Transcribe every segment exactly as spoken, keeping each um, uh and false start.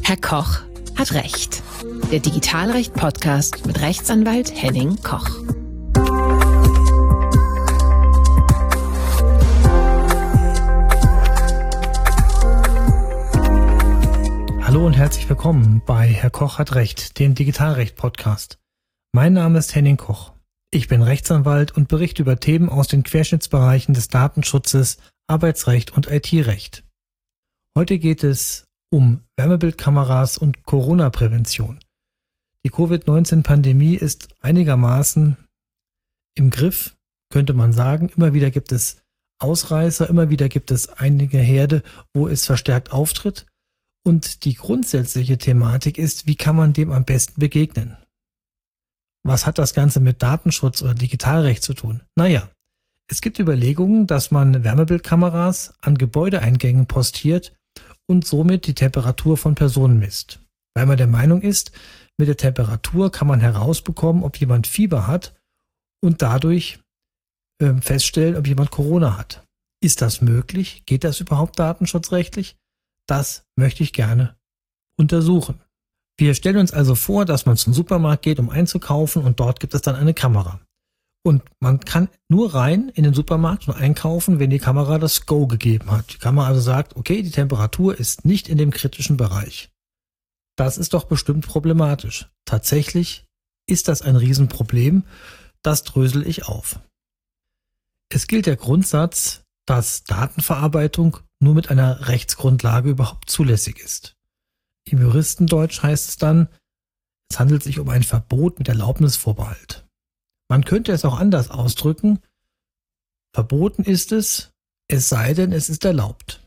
Herr Koch hat Recht. Der Digitalrecht-Podcast mit Rechtsanwalt Henning Koch. Hallo und herzlich willkommen bei Herr Koch hat Recht, dem Digitalrecht-Podcast. Mein Name ist Henning Koch. Ich bin Rechtsanwalt und berichte über Themen aus den Querschnittsbereichen des Datenschutzes, Arbeitsrecht und I T-Recht. Heute geht es um Wärmebildkameras und Corona-Prävention. Die Covid neunzehn Pandemie ist einigermaßen im Griff, könnte man sagen. Immer wieder gibt es Ausreißer, immer wieder gibt es einige Herde, wo es verstärkt auftritt. Und die grundsätzliche Thematik ist, wie kann man dem am besten begegnen? Was hat das Ganze mit Datenschutz oder Digitalrecht zu tun? Naja, es gibt Überlegungen, dass man Wärmebildkameras an Gebäudeeingängen postiert und somit die Temperatur von Personen misst. Weil man der Meinung ist, mit der Temperatur kann man herausbekommen, ob jemand Fieber hat und dadurch äh, feststellen, ob jemand Corona hat. Ist das möglich? Geht das überhaupt datenschutzrechtlich? Das möchte ich gerne untersuchen. Wir stellen uns also vor, dass man zum Supermarkt geht, um einzukaufen, und dort gibt es dann eine Kamera. Und man kann nur rein in den Supermarkt und einkaufen, wenn die Kamera das Go gegeben hat. Die Kamera also sagt, okay, die Temperatur ist nicht in dem kritischen Bereich. Das ist doch bestimmt problematisch. Tatsächlich ist das ein Riesenproblem. Das drösel ich auf. Es gilt der Grundsatz, dass Datenverarbeitung nur mit einer Rechtsgrundlage überhaupt zulässig ist. Im Juristendeutsch heißt es dann, es handelt sich um ein Verbot mit Erlaubnisvorbehalt. Man könnte es auch anders ausdrücken. Verboten ist es, es sei denn, es ist erlaubt.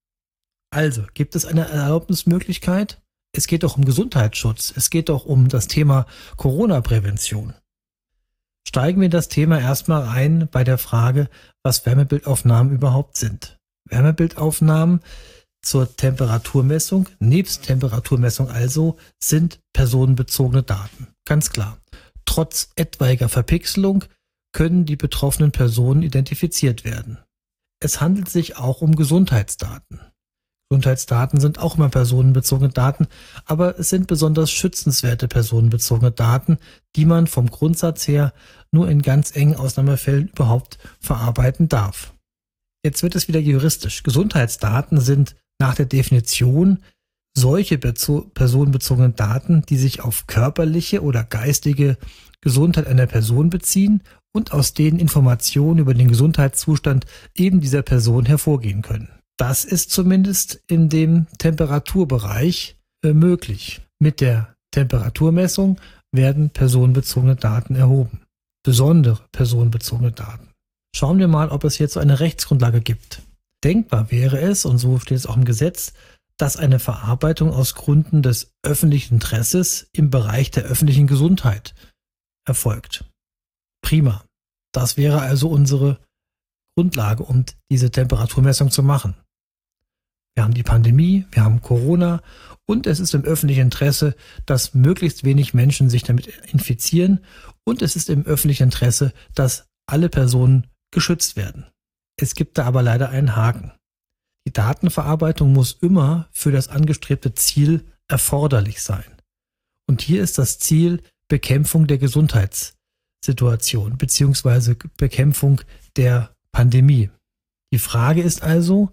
Also, gibt es eine Erlaubnismöglichkeit? Es geht doch um Gesundheitsschutz. Es geht doch um das Thema Corona-Prävention. Steigen wir in das Thema erstmal ein bei der Frage, was Wärmebildaufnahmen überhaupt sind. Wärmebildaufnahmen zur Temperaturmessung, nebst Temperaturmessung also, sind personenbezogene Daten. Ganz klar. Trotz etwaiger Verpixelung können die betroffenen Personen identifiziert werden. Es handelt sich auch um Gesundheitsdaten. Gesundheitsdaten sind auch immer personenbezogene Daten, aber es sind besonders schützenswerte personenbezogene Daten, die man vom Grundsatz her nur in ganz engen Ausnahmefällen überhaupt verarbeiten darf. Jetzt wird es wieder juristisch. Gesundheitsdaten sind nach der Definition solche personenbezogenen Daten, die sich auf körperliche oder geistige Gesundheit einer Person beziehen und aus denen Informationen über den Gesundheitszustand eben dieser Person hervorgehen können. Das ist zumindest in dem Temperaturbereich äh, möglich. Mit der Temperaturmessung werden personenbezogene Daten erhoben. Besondere personenbezogene Daten. Schauen wir mal, ob es jetzt so eine Rechtsgrundlage gibt. Denkbar wäre es, und so steht es auch im Gesetz, dass eine Verarbeitung aus Gründen des öffentlichen Interesses im Bereich der öffentlichen Gesundheit erfolgt. Prima. Das wäre also unsere Grundlage, um diese Temperaturmessung zu machen. Wir haben die Pandemie, wir haben Corona und es ist im öffentlichen Interesse, dass möglichst wenig Menschen sich damit infizieren, und es ist im öffentlichen Interesse, dass alle Personen geschützt werden. Es gibt da aber leider einen Haken. Die Datenverarbeitung muss immer für das angestrebte Ziel erforderlich sein. Und hier ist das Ziel Bekämpfung der Gesundheitssituation bzw. Bekämpfung der Pandemie. Die Frage ist also,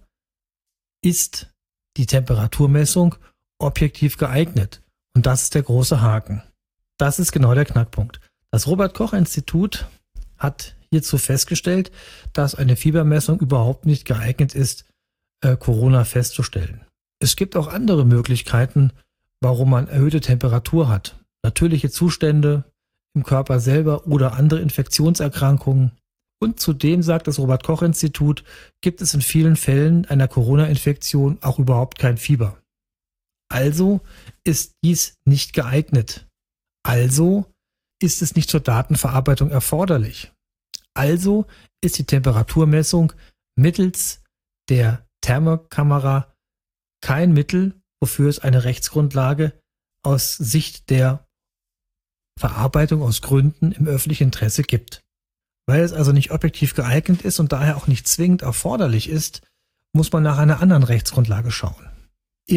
ist die Temperaturmessung objektiv geeignet? Und das ist der große Haken. Das ist genau der Knackpunkt. Das Robert-Koch-Institut hat hierzu festgestellt, dass eine Fiebermessung überhaupt nicht geeignet ist, äh, Corona festzustellen. Es gibt auch andere Möglichkeiten, warum man erhöhte Temperatur hat. Natürliche Zustände im Körper selber oder andere Infektionserkrankungen. Und zudem, sagt das Robert-Koch-Institut, gibt es in vielen Fällen einer Corona-Infektion auch überhaupt kein Fieber. Also ist dies nicht geeignet. Also ist es nicht zur Datenverarbeitung erforderlich. Also ist die Temperaturmessung mittels der Thermokamera kein Mittel, wofür es eine Rechtsgrundlage aus Sicht der Verarbeitung aus Gründen im öffentlichen Interesse gibt. Weil es also nicht objektiv geeignet ist und daher auch nicht zwingend erforderlich ist, muss man nach einer anderen Rechtsgrundlage schauen. Im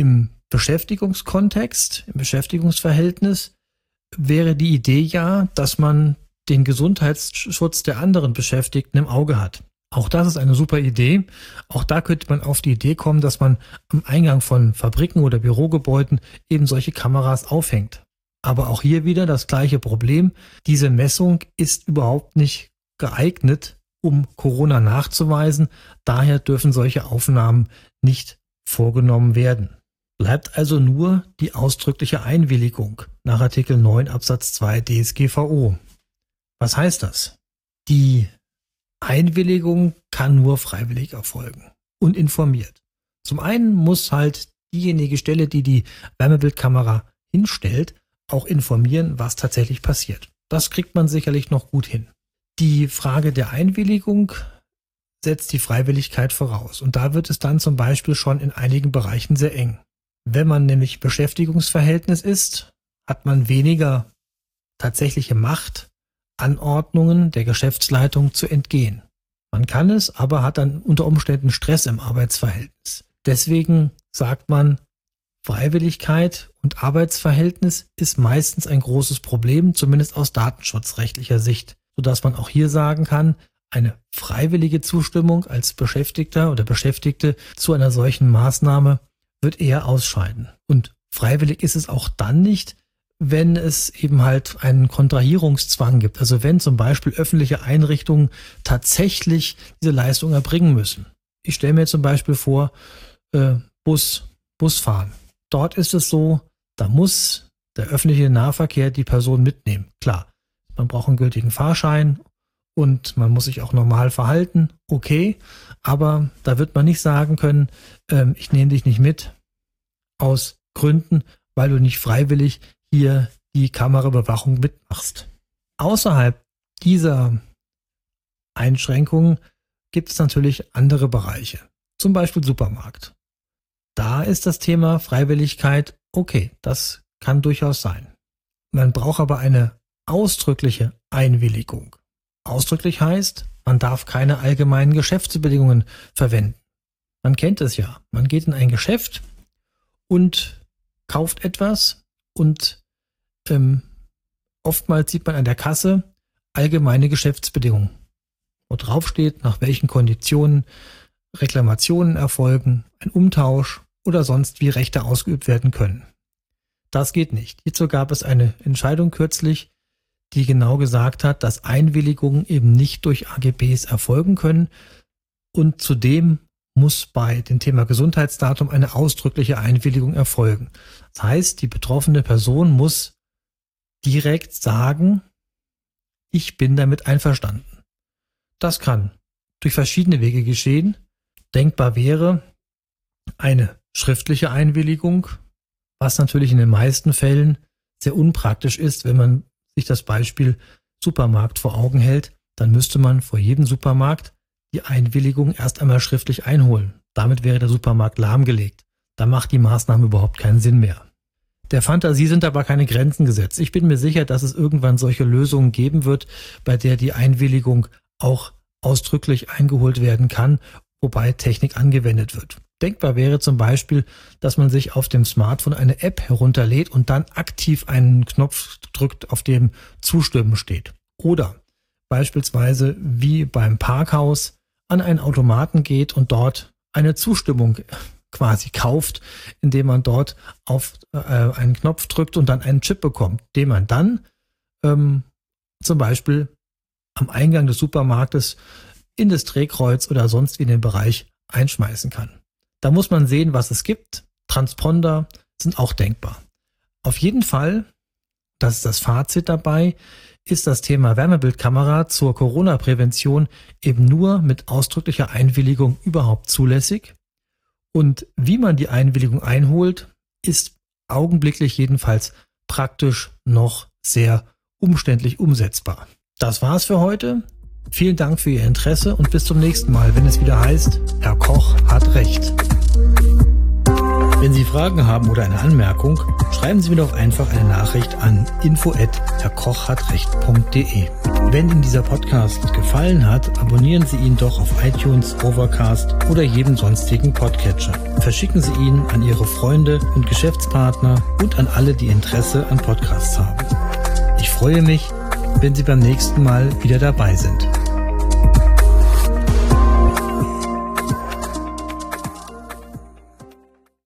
Beschäftigungskontext, im Beschäftigungsverhältnis wäre die Idee ja, dass man den Gesundheitsschutz der anderen Beschäftigten im Auge hat. Auch das ist eine super Idee. Auch da könnte man auf die Idee kommen, dass man am Eingang von Fabriken oder Bürogebäuden eben solche Kameras aufhängt. Aber auch hier wieder das gleiche Problem. Diese Messung ist überhaupt nicht geeignet, um Corona nachzuweisen. Daher dürfen solche Aufnahmen nicht vorgenommen werden. Bleibt also nur die ausdrückliche Einwilligung nach Artikel neun Absatz zwei D S G V O. Was heißt das? Die Einwilligung kann nur freiwillig erfolgen und informiert. Zum einen muss halt diejenige Stelle, die die Wärmebildkamera hinstellt, auch informieren, was tatsächlich passiert. Das kriegt man sicherlich noch gut hin. Die Frage der Einwilligung setzt die Freiwilligkeit voraus. Und da wird es dann zum Beispiel schon in einigen Bereichen sehr eng. Wenn man nämlich Beschäftigungsverhältnis ist, hat man weniger tatsächliche Macht, Anordnungen der Geschäftsleitung zu entgehen. Man kann es, aber hat dann unter Umständen Stress im Arbeitsverhältnis. Deswegen sagt man, Freiwilligkeit und Arbeitsverhältnis ist meistens ein großes Problem, zumindest aus datenschutzrechtlicher Sicht, sodass man auch hier sagen kann, eine freiwillige Zustimmung als Beschäftigter oder Beschäftigte zu einer solchen Maßnahme wird eher ausscheiden. Und freiwillig ist es auch dann nicht, wenn es eben halt einen Kontrahierungszwang gibt. Also wenn zum Beispiel öffentliche Einrichtungen tatsächlich diese Leistung erbringen müssen. Ich stelle mir zum Beispiel vor, äh, Bus, Busfahren. Dort ist es so, da muss der öffentliche Nahverkehr die Person mitnehmen. Klar, man braucht einen gültigen Fahrschein und man muss sich auch normal verhalten. Okay, aber da wird man nicht sagen können, ähm, ich nehme dich nicht mit aus Gründen, weil du nicht freiwillig hier die Kameraüberwachung mitmachst. Außerhalb dieser Einschränkungen gibt es natürlich andere Bereiche, zum Beispiel Supermarkt. Da ist das Thema Freiwilligkeit okay, das kann durchaus sein. Man braucht aber eine ausdrückliche Einwilligung. Ausdrücklich heißt, man darf keine allgemeinen Geschäftsbedingungen verwenden. Man kennt es ja, man geht in ein Geschäft und kauft etwas und ähm, oftmals sieht man an der Kasse allgemeine Geschäftsbedingungen, wo drauf steht, nach welchen Konditionen Reklamationen erfolgen, ein Umtausch oder sonst wie Rechte ausgeübt werden können. Das geht nicht. Hierzu gab es eine Entscheidung kürzlich, die genau gesagt hat, dass Einwilligungen eben nicht durch A G Bs erfolgen können und zudem muss bei dem Thema Gesundheitsdatum eine ausdrückliche Einwilligung erfolgen. Das heißt, die betroffene Person muss direkt sagen, ich bin damit einverstanden. Das kann durch verschiedene Wege geschehen. Denkbar wäre eine schriftliche Einwilligung, was natürlich in den meisten Fällen sehr unpraktisch ist, wenn man sich das Beispiel Supermarkt vor Augen hält, dann müsste man vor jedem Supermarkt die Einwilligung erst einmal schriftlich einholen. Damit wäre der Supermarkt lahmgelegt. Da macht die Maßnahme überhaupt keinen Sinn mehr. Der Fantasie sind aber keine Grenzen gesetzt. Ich bin mir sicher, dass es irgendwann solche Lösungen geben wird, bei der die Einwilligung auch ausdrücklich eingeholt werden kann, wobei Technik angewendet wird. Denkbar wäre zum Beispiel, dass man sich auf dem Smartphone eine App herunterlädt und dann aktiv einen Knopf drückt, auf dem Zustimmen steht. Oder beispielsweise wie beim Parkhaus an einen Automaten geht und dort eine Zustimmung quasi kauft, indem man dort auf äh, einen Knopf drückt und dann einen Chip bekommt, den man dann ähm, zum Beispiel am Eingang des Supermarktes in das Drehkreuz oder sonst wie in den Bereich einschmeißen kann. Da muss man sehen, was es gibt. Transponder sind auch denkbar. Auf jeden Fall, das ist das Fazit dabei, ist das Thema Wärmebildkamera zur Corona-Prävention eben nur mit ausdrücklicher Einwilligung überhaupt zulässig. Und wie man die Einwilligung einholt, ist augenblicklich jedenfalls praktisch noch sehr umständlich umsetzbar. Das war's für heute. Vielen Dank für Ihr Interesse und bis zum nächsten Mal, wenn es wieder heißt, Herr Koch hat Recht. Wenn Sie Fragen haben oder eine Anmerkung, schreiben Sie mir doch einfach eine Nachricht an info at herrkochhatrecht punkt de. Wenn Ihnen dieser Podcast gefallen hat, abonnieren Sie ihn doch auf iTunes, Overcast oder jedem sonstigen Podcatcher. Verschicken Sie ihn an Ihre Freunde und Geschäftspartner und an alle, die Interesse an Podcasts haben. Ich freue mich, wenn Sie beim nächsten Mal wieder dabei sind.